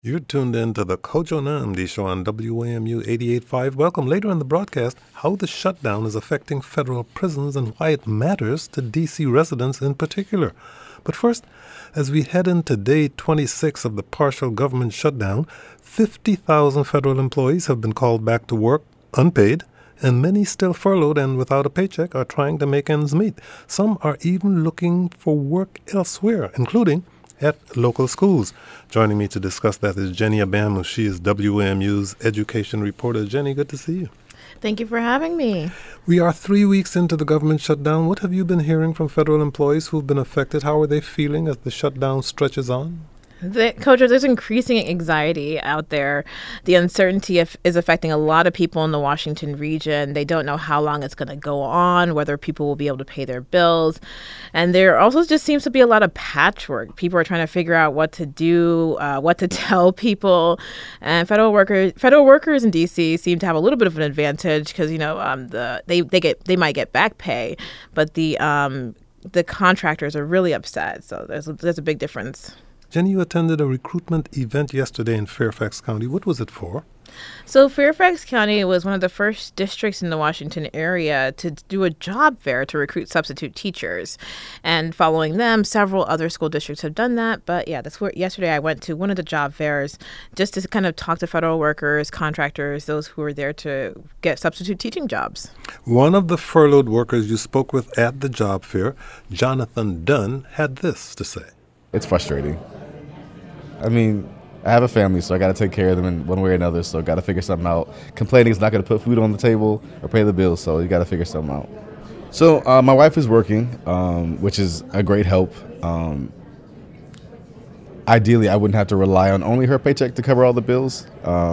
You're tuned in to the Kojo Namdi Show on WAMU 88.5. Welcome. Later in the broadcast, how the shutdown is affecting federal prisons and why it matters to D.C. residents in particular. But first, as we head into day 26 of the partial government shutdown, 50,000 federal employees have been called back to work unpaid, and many still furloughed and without a paycheck are trying to make ends meet. Some are even looking for work elsewhere, including at local schools. Joining me to discuss that is Jenny Abamu. She is WAMU's education reporter. Jenny, good to see you. Thank you for having me. We are 3 weeks into the government shutdown. What have you been hearing from federal employees who've been affected? How are they feeling as the shutdown stretches on? Coach, there's increasing anxiety out there. The uncertainty is affecting a lot of people in the Washington region. They don't know how long it's going to go on, whether people will be able to pay their bills. And there also just seems to be a lot of patchwork. People are trying to figure out what to do, what to tell people. And federal workers in D.C. seem to have a little bit of an advantage because, they might get back pay, but the contractors are really upset. So there's a big difference. Jenny, you attended a recruitment event yesterday in Fairfax County. What was it for? So Fairfax County was one of the first districts in the Washington area to do a job fair to recruit substitute teachers. And following them, several other school districts have done that. But yeah, that's where yesterday I went to one of the job fairs just to kind of talk to federal workers, contractors, those who are there to get substitute teaching jobs. One of the furloughed workers you spoke with at the job fair, Jonathan Dunn, had this to say. It's frustrating. I mean, I have a family, so I got to take care of them in one way or another, so I got to figure something out. Complaining is not going to put food on the table or pay the bills, so you got to figure something out. So my wife is working, which is a great help. Ideally, I wouldn't have to rely on only her paycheck to cover all the bills,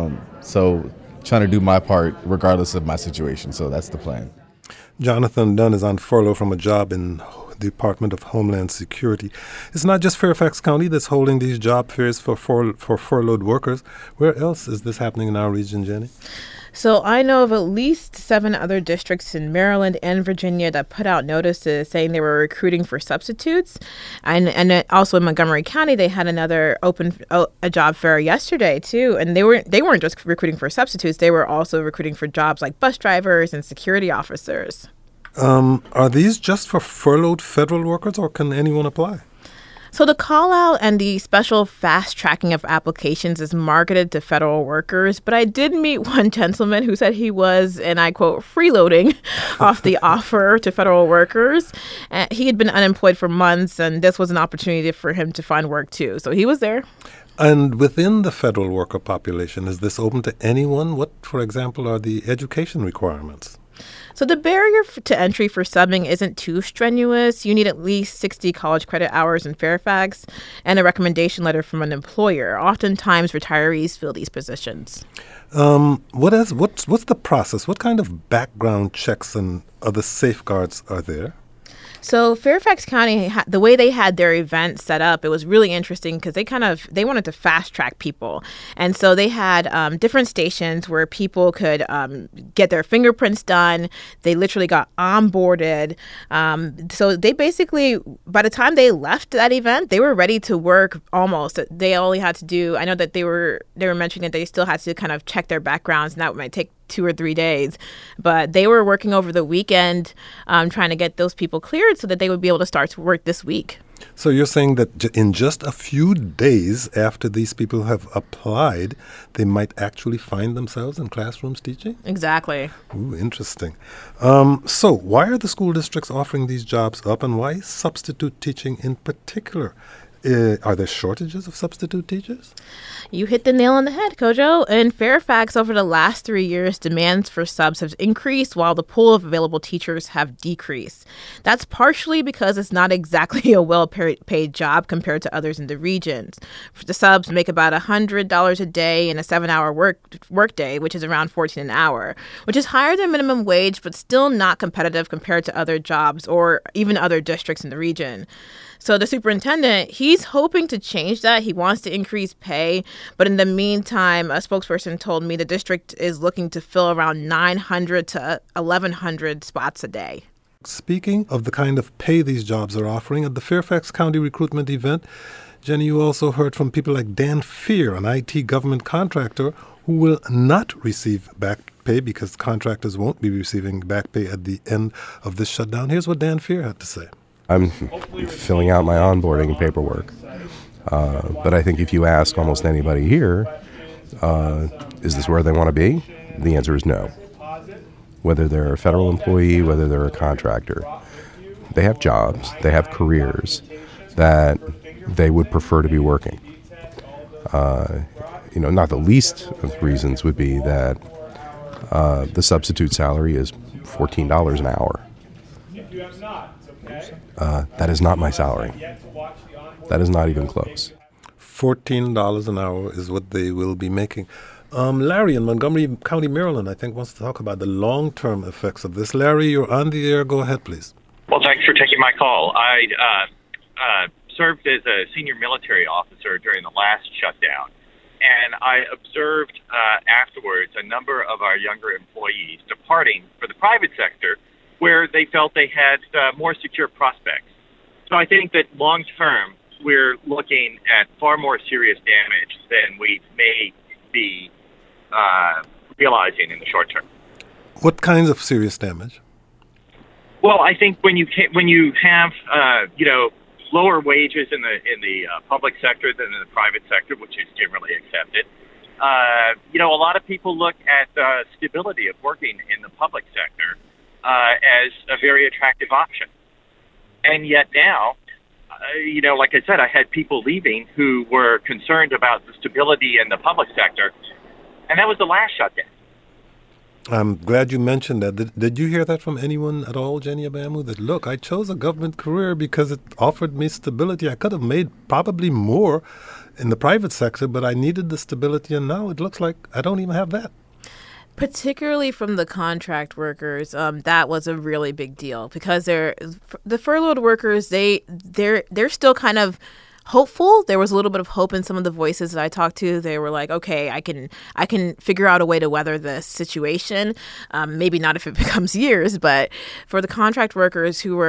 so trying to do my part regardless of my situation, so that's the plan. Jonathan Dunn is on furlough from a job in the Department of Homeland Security. It's not just Fairfax County that's holding these job fairs for furloughed workers. Where else is this happening in our region, Jenny? So I know of at least 7 other districts in Maryland and Virginia that put out notices saying they were recruiting for substitutes. And also in Montgomery County, they had another a job fair yesterday, too. And they weren't just recruiting for substitutes. They were also recruiting for jobs like bus drivers and security officers. Are these just for furloughed federal workers, or can anyone apply? So the call out and the special fast tracking of applications is marketed to federal workers. But I did meet one gentleman who said he was, and I quote, freeloading off the offer to federal workers. He had been unemployed for months, and this was an opportunity for him to find work, too. So he was there. And within the federal worker population, is this open to anyone? What, for example, are the education requirements? So the barrier to entry for subbing isn't too strenuous. You need at least 60 college credit hours in Fairfax and a recommendation letter from an employer. Oftentimes, retirees fill these positions. What's the process? What kind of background checks and other safeguards are there? So Fairfax County, the way they had their event set up, it was really interesting because they wanted to fast track people. And so they had different stations where people could get their fingerprints done. They literally got onboarded. So they basically, by the time they left that event, they were ready to work almost. They only had to do, I know that they were mentioning that they still had to kind of check their backgrounds, and that might take 2 or 3 days, but they were working over the weekend trying to get those people cleared so that they would be able to start to work this week. So you're saying that in just a few days after these people have applied, they might actually find themselves in classrooms teaching? Exactly. Ooh, interesting. So why are the school districts offering these jobs up, and why substitute teaching in particular? Are there shortages of substitute teachers? You hit the nail on the head, Kojo. In Fairfax, over the last 3 years, demands for subs have increased while the pool of available teachers have decreased. That's partially because it's not exactly a well-paid job compared to others in the regions. The subs make about $100 a day in a 7-hour work day, which is around $14 an hour, which is higher than minimum wage, but still not competitive compared to other jobs or even other districts in the region. So the superintendent, he's hoping to change that. He wants to increase pay. But in the meantime, a spokesperson told me the district is looking to fill around 900 to 1,100 spots a day. Speaking of the kind of pay these jobs are offering, at the Fairfax County recruitment event, Jenny, you also heard from people like Dan Fear, an IT government contractor who will not receive back pay because contractors won't be receiving back pay at the end of this shutdown. Here's what Dan Fear had to say. I'm filling out my onboarding paperwork. But I think if you ask almost anybody here, is this where they want to be? The answer is no. Whether they're a federal employee, whether they're a contractor, they have jobs, they have careers that they would prefer to be working. Not the least of the reasons would be that the substitute salary is $14 an hour. That is not my salary. That is not even close. $14 an hour is what they will be making. Larry in Montgomery County, Maryland, I think wants to talk about the long-term effects of this. Larry, you're on the air. Go ahead, please. Well, thanks for taking my call. I served as a senior military officer during the last shutdown, and I observed afterwards a number of our younger employees departing for the private sector where they felt they had more secure prospects. So I think that long-term, we're looking at far more serious damage than we may be realizing in the short term. What kinds of serious damage? Well, I think when you have lower wages in the public sector than in the private sector, which is generally accepted, a lot of people look at stability of working in the public sector as a very attractive option. And yet now, like I said, I had people leaving who were concerned about the stability in the public sector, and that was the last shutdown. I'm glad you mentioned that. Did you hear that from anyone at all, Jenny Abamu, that, look, I chose a government career because it offered me stability. I could have made probably more in the private sector, but I needed the stability, and now it looks like I don't even have that. Particularly from the contract workers, that was a really big deal because the furloughed workers, they're still kind of hopeful. There was a little bit of hope in some of the voices that I talked to. They were like, okay, I can figure out a way to weather this situation. Maybe not if it becomes years, but for the contract workers who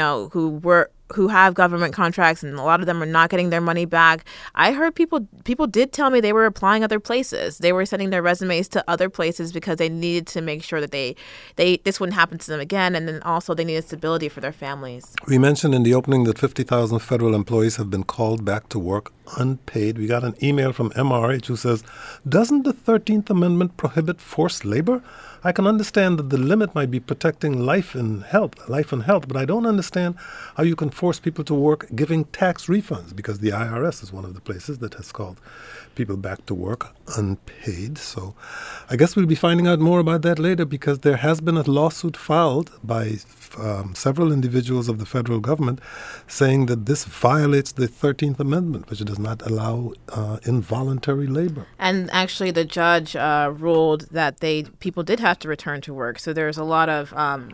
have government contracts and a lot of them are not getting their money back, I heard people did tell me they were applying other places. They were sending their resumes to other places because they needed to make sure that this wouldn't happen to them again, and then also they needed stability for their families. We mentioned in the opening that 50,000 federal employees have been called back to work unpaid. We got an email from MRH who says, doesn't the 13th Amendment prohibit forced labor? I can understand that the limit might be protecting life and health, but I don't understand how you can force people to work giving tax refunds, because the IRS is one of the places that has called people back to work unpaid. So I guess we'll be finding out more about that later, because there has been a lawsuit filed by several individuals of the federal government saying that this violates the 13th Amendment, which does not allow involuntary labor. And actually the judge ruled that people did have to return to work. So there's a lot of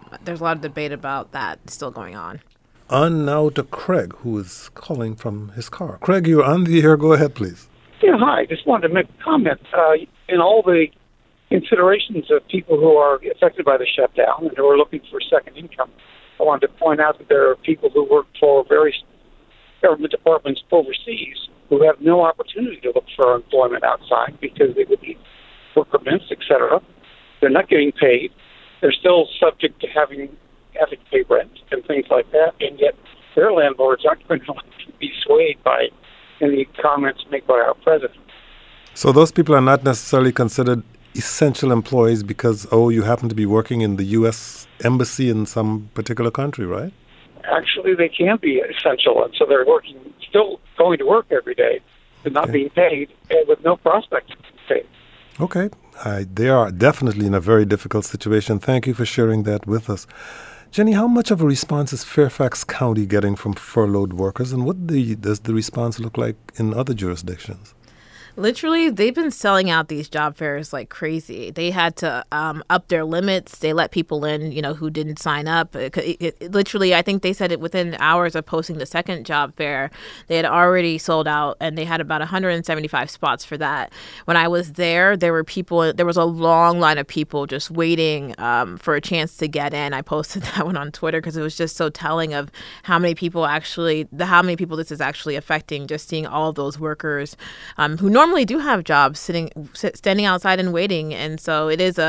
debate about that still going on. On now to Craig, who is calling from his car. Craig, you're on the air. Go ahead, please. Yeah, hi. Just wanted to make a comment. In all the considerations of people who are affected by the shutdown and who are looking for second income, I wanted to point out that there are people who work for various government departments overseas who have no opportunity to look for employment outside because they would need work permits, etc. They're not getting paid. They're still subject to having to pay rent and things like that, and yet their landlords aren't going to be swayed by any comments made by our president. So those people are not necessarily considered essential employees because, you happen to be working in the U.S. Embassy in some particular country, right? Actually, they can be essential, and so they're still going to work every day, but not being paid, and with no prospect of being paid. Okay. They are definitely in a very difficult situation. Thank you for sharing that with us. Jenny, how much of a response is Fairfax County getting from furloughed workers, and what does the response look like in other jurisdictions? Literally, they've been selling out these job fairs like crazy. They had to up their limits. They let people in, who didn't sign up. Literally, I think they said it within hours of posting the second job fair, they had already sold out, and they had about 175 spots for that. When I was there was a long line of people just waiting for a chance to get in. I posted that one on Twitter because it was just so telling of how many people this is actually affecting, just seeing all of those workers who normally do have jobs standing outside and waiting. And so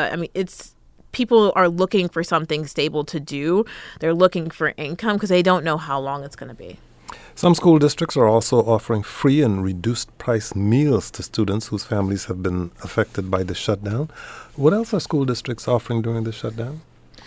people are looking for something stable to do. They're looking for income because they don't know how long it's going to be. Some school districts are also offering free and reduced price meals to students whose families have been affected by the shutdown. What else are school districts offering during the shutdown?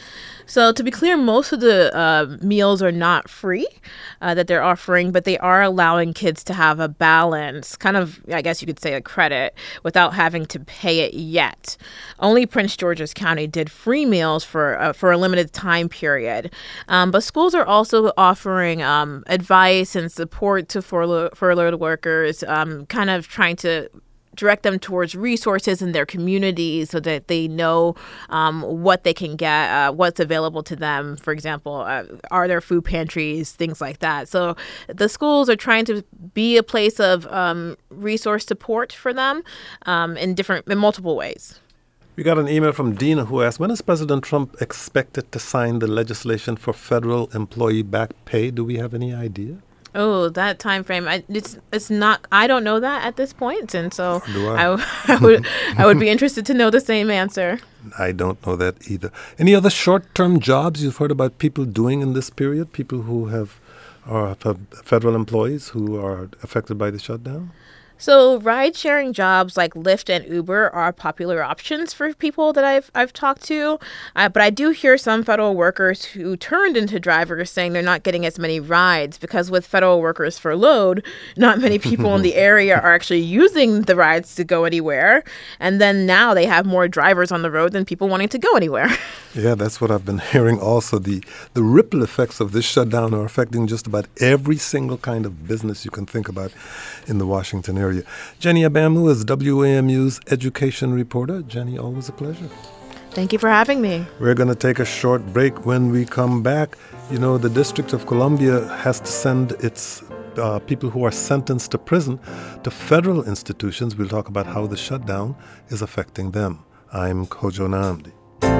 So to be clear, most of the meals are not free that they're offering, but they are allowing kids to have a balance, kind of, I guess you could say, a credit, without having to pay it yet. Only Prince George's County did free meals for a limited time period. But schools are also offering advice and support to furloughed workers, kind of trying to direct them towards resources in their communities so that they know what they can get, what's available to them. For example, are there food pantries, things like that. So the schools are trying to be a place of resource support for them in multiple ways. We got an email from Dina who asked, when is President Trump expected to sign the legislation for federal employee back pay? Do we have any idea? Oh, that time frame. It's not. I don't know that at this point, and so I would be interested to know the same answer. I don't know that either. Any other short-term jobs you've heard about people doing in this period? People who are federal employees who are affected by the shutdown? So ride-sharing jobs like Lyft and Uber are popular options for people that I've talked to. But I do hear some federal workers who turned into drivers saying they're not getting as many rides because with federal workers furloughed, not many people in the area are actually using the rides to go anywhere. And then now they have more drivers on the road than people wanting to go anywhere. Yeah, that's what I've been hearing also. The ripple effects of this shutdown are affecting just about every single kind of business you can think about in the Washington area. Jenny Abamu is WAMU's education reporter. Jenny, always a pleasure. Thank you for having me. We're going to take a short break. When we come back, the District of Columbia has to send its people who are sentenced to prison to federal institutions. We'll talk about how the shutdown is affecting them. I'm Kojo Nnamdi.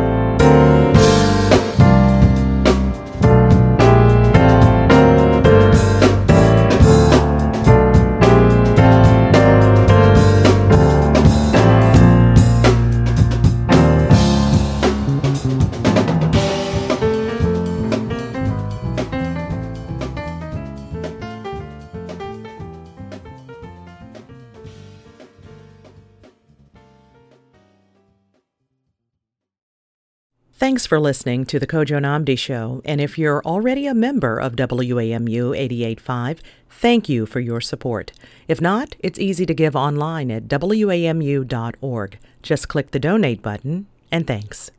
Thanks for listening to the Kojo Nnamdi Show, and if you're already a member of WAMU 88.5, thank you for your support. If not, it's easy to give online at WAMU.org. Just click the donate button, and thanks.